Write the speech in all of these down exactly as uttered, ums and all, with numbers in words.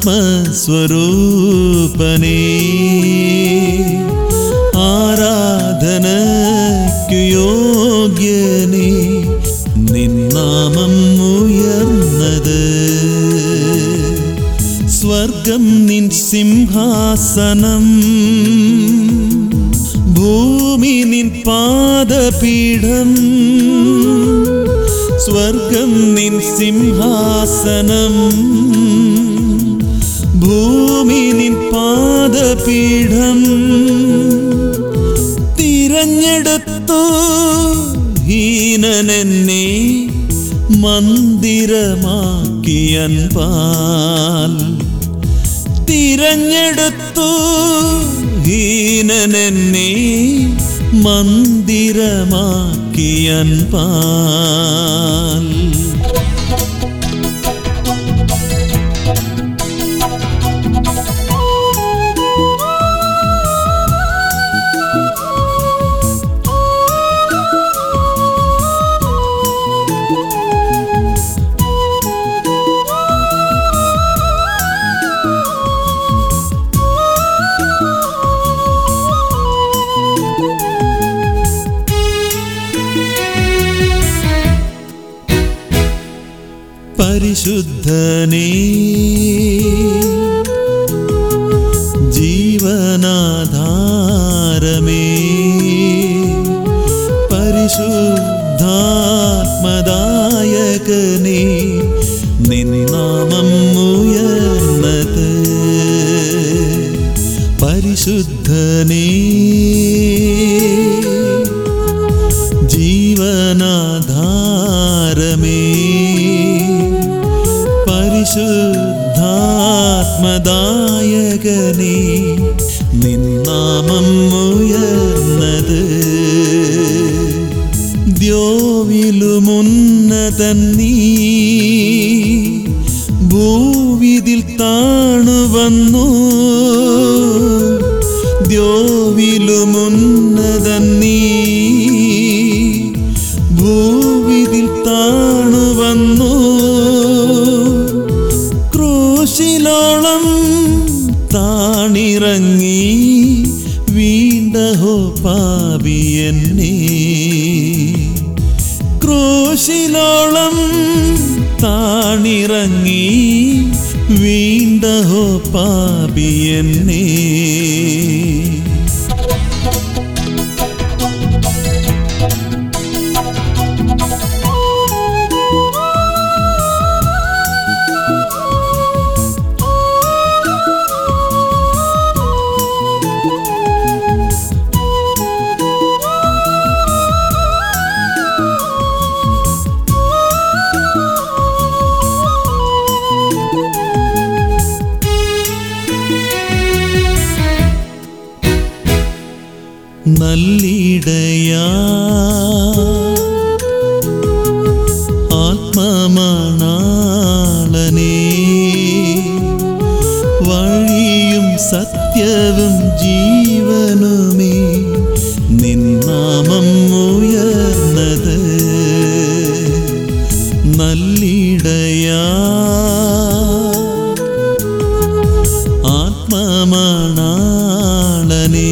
ആത്മസ്വരൂപനേ ആരാധനയ്ക്കു യോഗ്യനേ നിൻ നാമം ഉയർന്നത് സ്വർഗം നിൻ സിംഹാസനം ഭൂമി നിൻ പാദപീഠം സ്വർഗം നിൻ സിംഹാസനം ഭൂമി നിൻ പാദപീഠം തിരഞ്ഞെടുത്തു ഹീനനെന്നെ മന്ദിരമാക്കിയൻപാൽ തിരഞ്ഞെടുത്തു ഹീനനെന്നെ മന്ദിരമാക്കിയൻപാൽ പരിശുദ്ധനേ ജീവനാധാരമേ പരിശുദ്ധാത്മദായകനേ നിൻ നാമം ഉയർന്നത് പരിശുദ്ധനേ ജീവനാധാരമേ പരിശുദ്ധാത്മദായകനേ നിൻ നാമം ഉയർന്നത് ദ്യോവിലുമുന്നതൻ നീ ഭൂവിതിൽ താണുവന്നു ദ്യോവിലുമുന്നതൻ നീ ഭൂവിതിൽ താണുവന്നു ക്രൂശിലോളം താണിറങ്ങി വീണ്ടഹോ പാപിയെന്നെ ക്രൂശിലോളം താണിറങ്ങി വീണ്ടഹോ പാപിയെന്നെ നല്ലിടയാ ആത്മമണാളനേ വഴിയും സത്യവും ജീവനുമേ നിൻ നാമം ഉയർന്നത് നല്ലിടയാ ആത്മമണാളനേ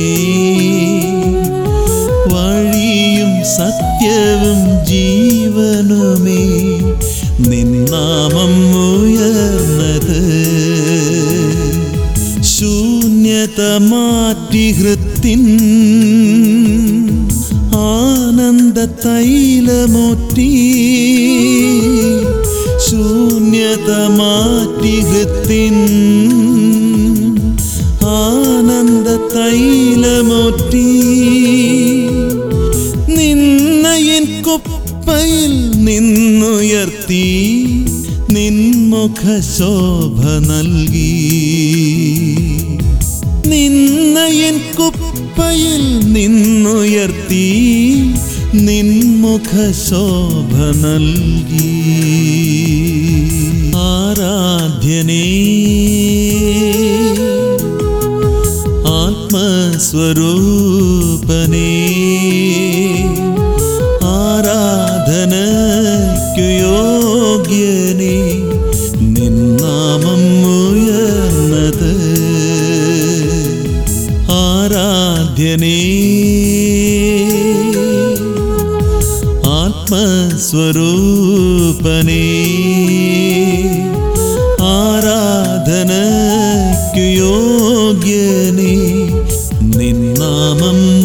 വഴിയും സത്യവും ജീവനുമേ നിൻ നാമം ഉയർന്നത് ശൂന്യത മാറ്റി ഹൃത്തിൻ ആനന്ദ തൈലമൂറ്റി ശൂന്യത മാറ്റി ഹൃത്തിൻ ആനന്ദ തൈലമൂറ്റി നിന്നയൻ കുപ്പയിൽ നിന്നുയർത്തി നിൻമുഖ ശോഭ നൽകി നിന്നയൻ കുപ്പയിൽ നിന്നുയർത്തി നിൻമുഖ ശോഭ നൽകി ആരാധ്യനേ ആത്മസ്വരൂപനേ ആരാധനയ്ക്കു യോഗ്യനേ നിൻ നാമം ഉയർന്നത് ആരാധ്യനേ ആത്മസ്വരൂപനേ ആരാധനയ്ക്കു യോഗ്യനേ നിൻ നാമം